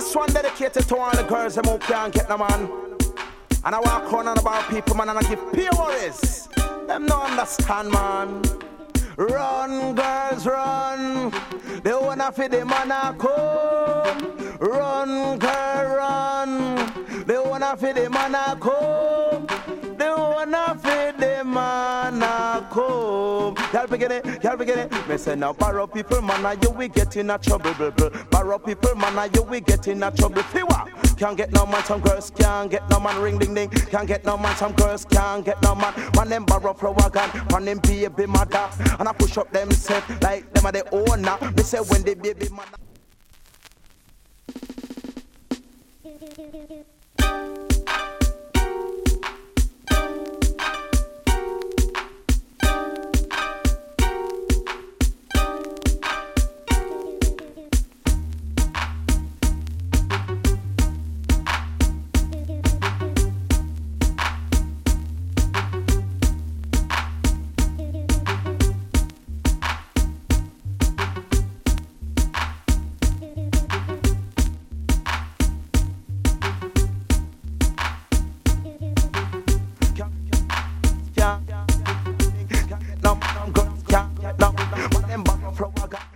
This one dedicated to all the girls who can't get no man. And I walk on about people, man, and I give pure worries. Them no understand, man. Run, girls, run. They wanna feed the man a come. Run, girl, run. They wanna feed the man a come. They wanna feed the man a come. Y'all begin it. Me say now borrow people, man, you we get in a trouble. Borrow people, man, you we get in a trouble. Fiwa. Can't get no man, some girls can't get no man. Ring ding ding. Can't get no man, some girls can't get no man. One them borrow flower gun, one them baby mother. And I push up them self like them are the owner. Me say when the baby mother.